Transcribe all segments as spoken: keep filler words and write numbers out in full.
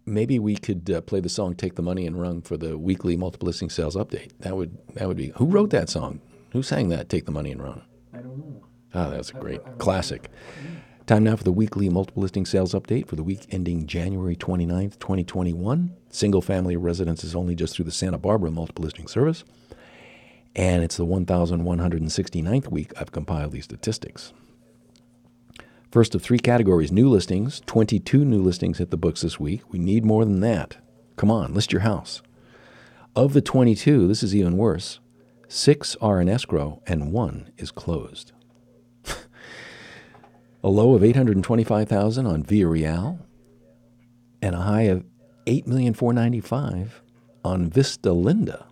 maybe we could uh, play the song "Take the Money and Run" for the weekly multiple listing sales update. That would that would be. Who wrote that song? Who sang that? "Take the Money and Run." I don't know. Oh, that was a great classic. Time now for the weekly multiple listing sales update for the week ending January twenty-ninth, twenty twenty-one. Single family residences only just through the Santa Barbara multiple listing service. And it's the one thousand one hundred sixty-ninth week I've compiled these statistics. First of three categories, new listings. twenty-two new listings hit the books this week. We need more than that. Come on, list your house. Of the twenty-two, this is even worse. Six are in escrow and one is closed. A low of eight hundred twenty-five thousand dollars on Via Real and a high of eight million four hundred ninety-five thousand dollars on Vista Linda.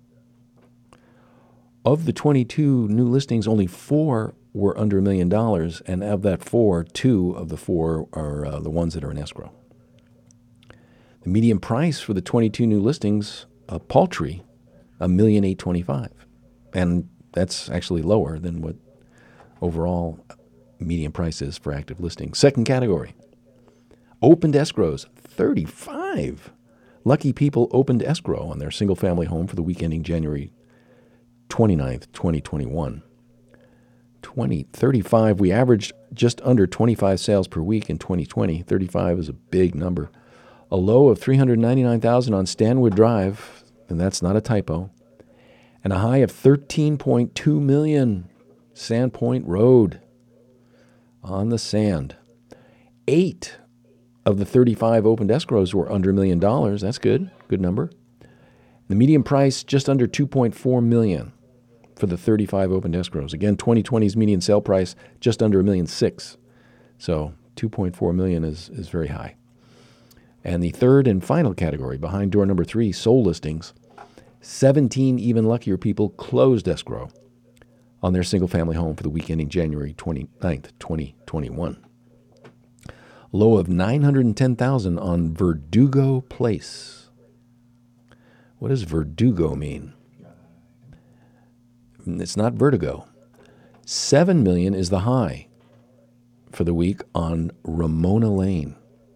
Of the twenty-two new listings, only four were under a million dollars, and of that four, two of the four are uh, the ones that are in escrow. The median price for the twenty-two new listings, a paltry, a million eight twenty-five, and that's actually lower than what overall median price is for active listings. Second category, opened escrows, thirty-five. Lucky people opened escrow on their single-family home for the week ending January twenty-ninth, twenty twenty-one. twenty, thirty-five, we averaged just under twenty-five sales per week in twenty twenty. thirty-five is a big number. A low of three hundred ninety-nine thousand on Stanwood Drive, and that's not a typo, and a high of thirteen point two million Sandpoint Road on the sand. Eight of the thirty-five opened escrows were under a million dollars. That's good, good number. The median price just under two point four million dollars for the thirty-five opened escrows. Again, twenty twenty's median sale price just under a million six. So two point four million is is very high. And the third and final category, behind door number three, sold listings, seventeen even luckier people closed escrow on their single-family home for the week ending January twenty-ninth, twenty twenty-one. Low of nine hundred ten thousand on Verdugo Place. What does Verdugo mean? It's not vertigo. Seven million is the high for the week on Ramona Lane.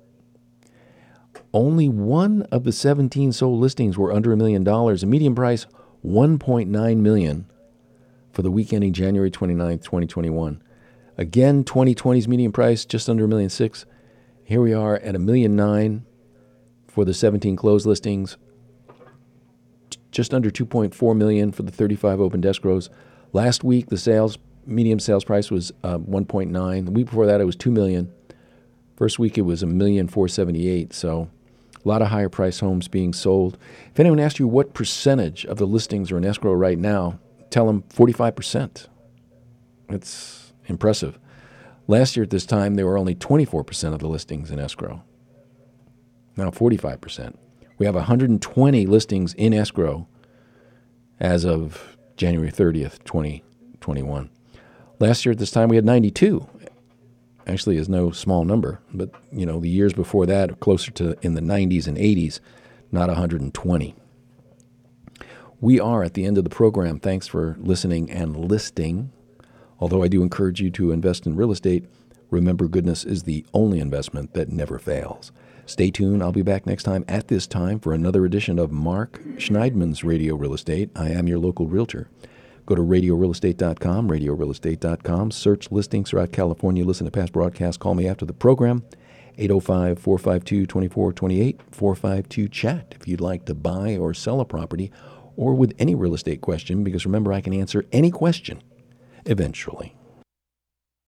Only one of the seventeen sold listings were under a million dollars. A median price, one point nine million for the week ending January twenty-ninth, twenty twenty-one. Again, twenty twenty's median price just under a million six. Here we are at a million nine for the seventeen closed listings. Just under two point four million dollars for the thirty-five opened escrows. Last week, the sales medium sales price was uh, one point nine. The week before that, it was two million dollars. First week, it was one million four hundred seventy-eight thousand. So a lot of higher price homes being sold. If anyone asks you what percentage of the listings are in escrow right now, tell them forty-five percent. It's impressive. Last year at this time, there were only twenty-four percent of the listings in escrow. Now forty-five percent. We have one hundred twenty listings in escrow as of January thirtieth, twenty twenty-one. Last year at this time, we had ninety-two. Actually, is no small number, but you know the years before that, closer to in the nineties and eighties, not one hundred twenty. We are at the end of the program. Thanks for listening and listing. Although I do encourage you to invest in real estate, remember goodness is the only investment that never fails. Stay tuned. I'll be back next time at this time for another edition of Mark Schneidman's Radio Real Estate. I am your local realtor. Go to radio real estate dot com, radio real estate dot com. Search listings throughout California. Listen to past broadcasts. Call me after the program, eight oh five, four five two, two four two eight, four five two, chat if you'd like to buy or sell a property or with any real estate question, because remember, I can answer any question eventually.